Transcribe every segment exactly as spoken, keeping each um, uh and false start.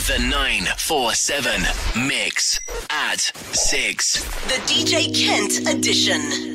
The nine four seven Mix at six. The D J Kent edition.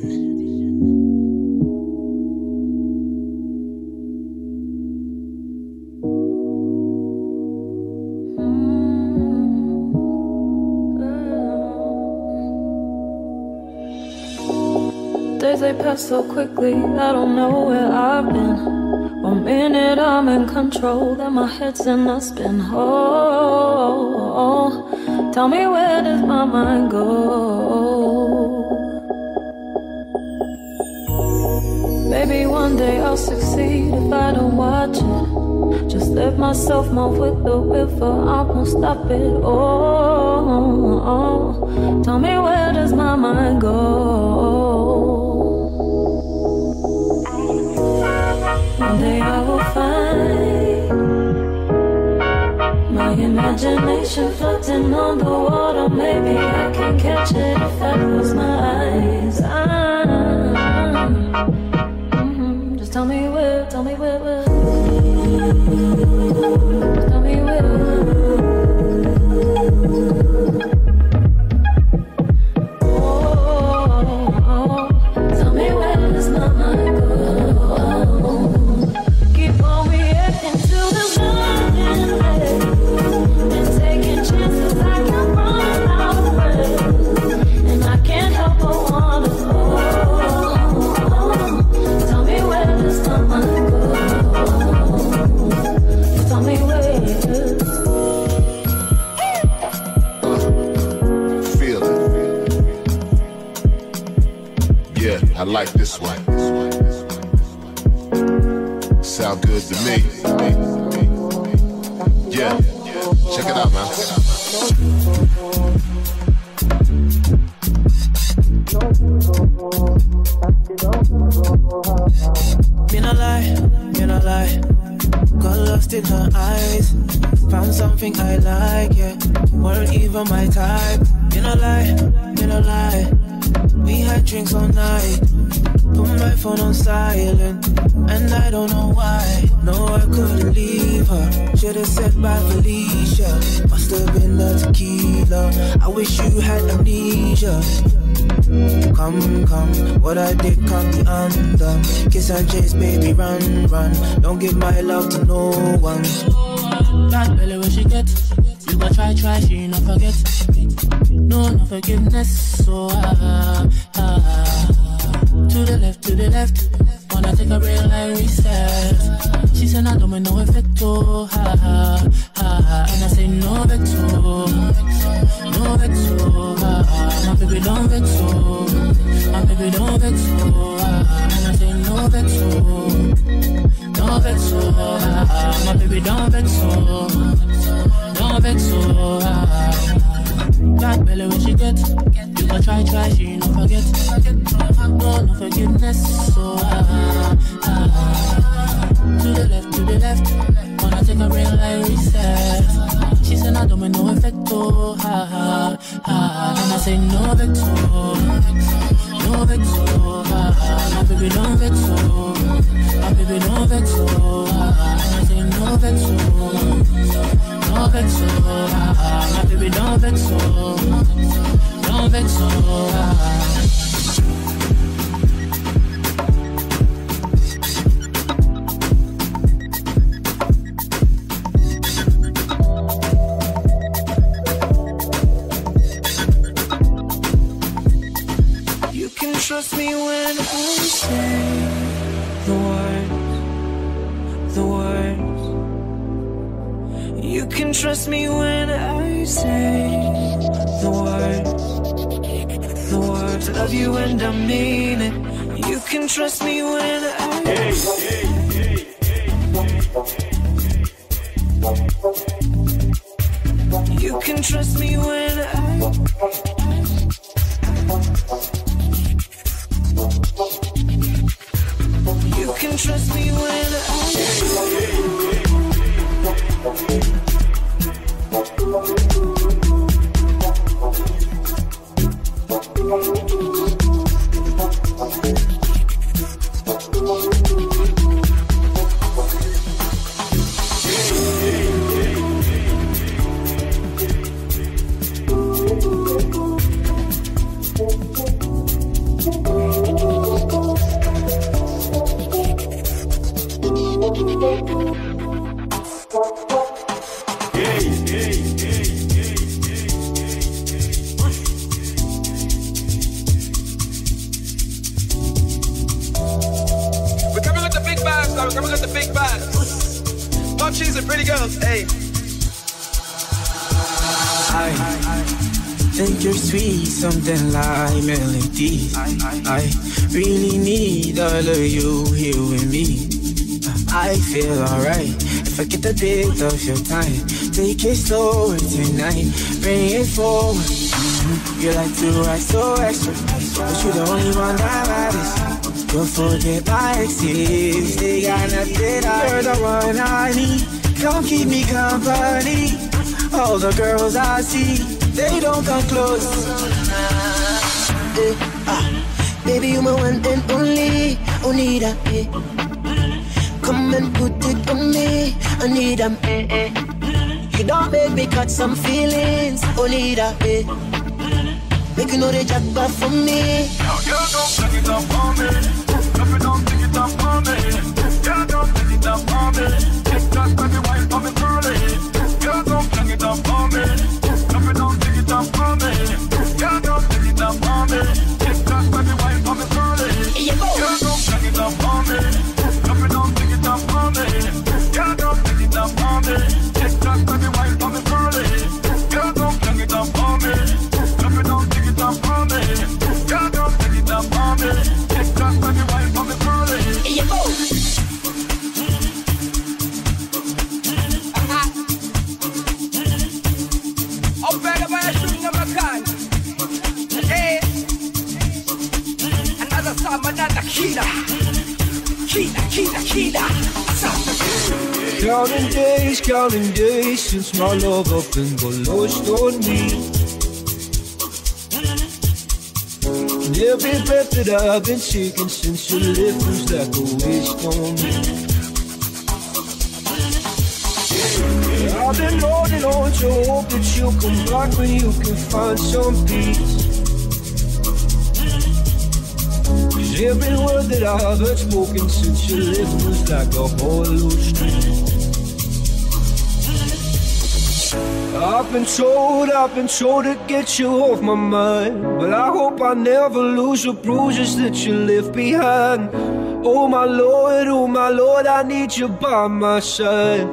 Days they pass so quickly, I don't know where I've been. One minute I'm in control, then my head's in a spin. Oh, oh, tell me, where does my mind go? Maybe one day I'll succeed if I don't watch it. Just let myself move with the river, I won't stop it. Oh, oh, tell me, where does my mind go? One day I will find my imagination floating on the water. Maybe I can catch it if I close my eyes. Ah, mm-hmm. Just tell me where, tell me where, where. Just tell me where. I like this one. Sound good to me. Yeah, check it out, man. Me no lie, me no lie. Got lost in her eyes. Found something I like, yeah. Weren't even my type. Me no lie, me no lie. We had drinks all night. Put my phone on silent, and I don't know why. No, I couldn't leave her. Should've said bye, Felicia. Must have been the tequila. I wish you had amnesia. Come, come, what I did can't be undone. Kiss and chase, baby, run, run. Don't give my love to no one. Bad belly where she get. You gon' try, try, she not forget. No, no forgiveness. So ah, ah. To the left, to the left. Wanna take a real life reset. She said I don't want no effect. Oh, ha, ha, ha. And I say no vex. Oh, no vex. Oh, ha, ha. My baby don't vex. Oh, my baby don't vex. Oh, ha, ha. And I say no vex. Oh, no vex. Oh, ha, ha. My baby don't vex. Oh, don't vex. Oh, ha, ha. Bad belly when she get. You gon' try, try, she no forget. No, no forgiveness. So ah, ah. To the left, to the left. Wanna take a real life reset. She said I don't want no effect. Oh, ha, ha, ha. And I say no vex. Oh, no vex. Oh, ha, ha. My baby don't vex. Oh, my baby don't vex. Oh, ha, ha. And I say no vex. Oh, no vex. Oh, ha, ha. My baby don't vex. Oh, don't vex. Oh, ha, ha. Trust me when I say the words, the words. You can trust me when I say the words, the words. I love you and I mean it. You can trust me when I hey, say hey, hey, hey. You can trust me when I You can trust me when I We're coming with the big vibes. Pop cheese and pretty girls, hey. I think you're sweet, something like melodies. I really need all of you here with me. I feel alright if I get a bit of your time. Take it slow tonight, bring it forward. You like to ride so extra, but you're the only one that matters. Don't forget my exes, they got nothing. You're the one I need, come keep me company. All the girls I see, they don't come close. Eh, ah, baby, you my one and only, Onida, eh. Come and put it on me, Onida, eh, eh. You don't make me cut some feelings, Onida, eh. Make you know they jack back for me. Now you don't take it up on me. If you don't take it up on me, you don't take it up on me. Take that baby wine for me early. You don't take it up on me. If you don't take it up on me, you don't take it up on me. Take that baby wine for me early. You don't take it up on me. If you don't take it up on me, you don't take it up on me. Take that baby wine for me early. You don't take it up on me. If you don't take it up on me, you don't take it up on me. Take that baby wine for me early. You go. Up better by a shooting of a gun. Hey, another song, another killer. Killer, killer, killer. Counting days, counting days since my love up and got lost on me. And every breath that I've been taking since you left was like a waste on me. I've been holding on to hope that you'll come back when you can find some peace. Cause every word that I've heard spoken since you left was like a hollow stream. I've been told, I've been told to get you off my mind, but I hope I never lose the bruises that you left behind. Oh my Lord, oh my Lord, I need you by my side.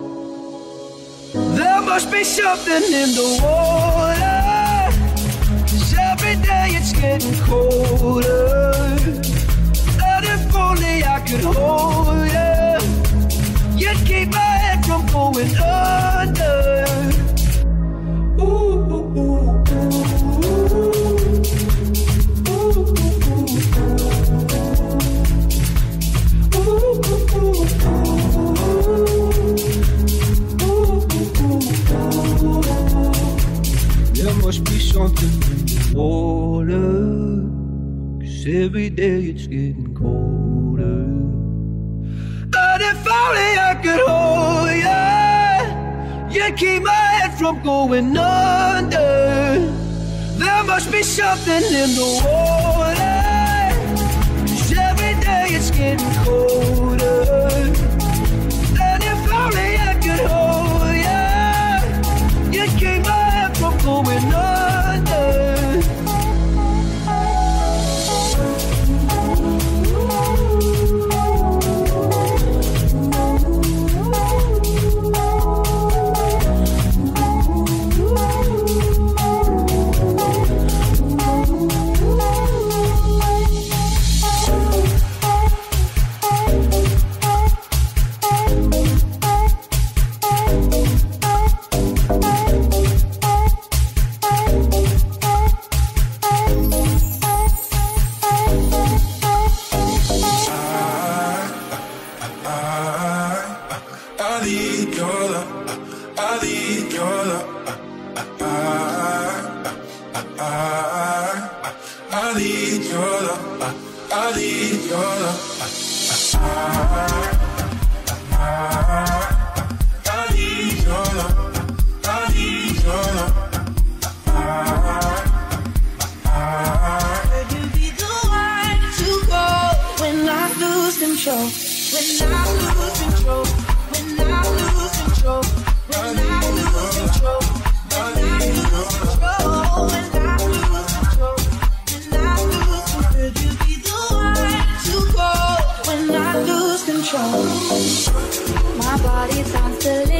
There must be something in the water, 'cause every day it's getting colder. And if only I could hold you, you'd keep my head from going under. Ooh, ooh, ooh, ooh, there must be something in the water, 'cause every day it's getting colder. And if only I could hold you, you keep my head from going under. There must be something in the water, 'cause every day it's getting colder. And if only I could hold you, you keep my head from going under. When I lose control, when I lose control, when I lose control.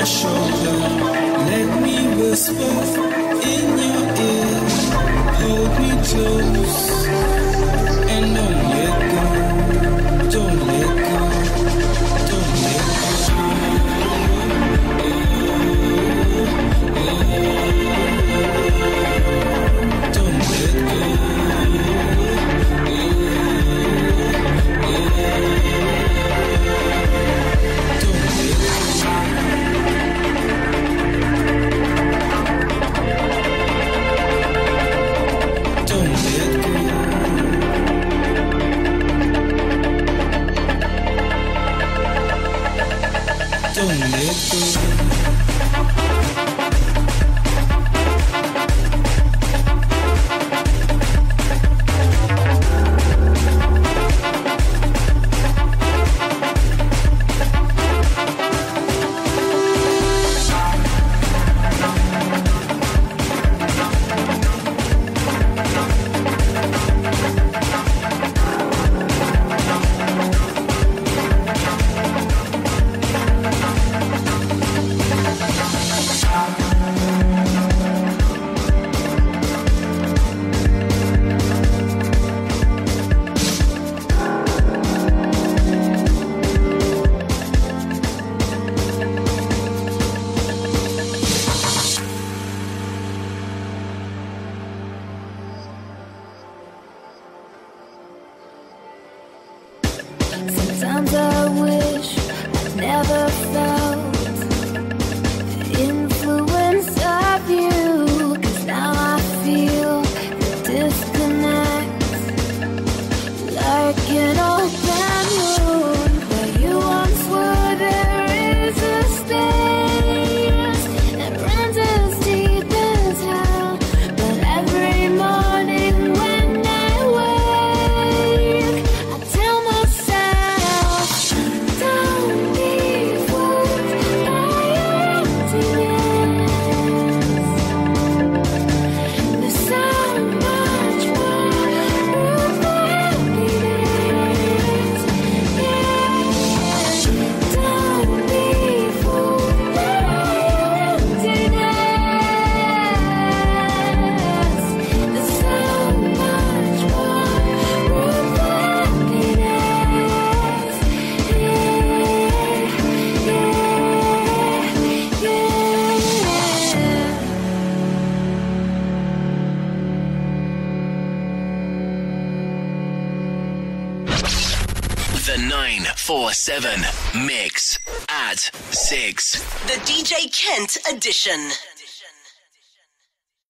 my shoulder. Let me whisper in your ear. Hold me close and don't let go. Don't let go. Don't let go. Don't let go. Don't let go. Sometimes I wish I'd never felt the influence of you, 'cause now I feel the disconnect, like an open wound where you once were. There is a space that runs as deep as hell, but every morning when I wake, I tell myself, don't be fooled by emptiness. There's so much more room for happiness. Yeah. Don't be fooled by emptiness. There's so much more room for happiness. The nine four seven Mix at six. The D J Kent edition.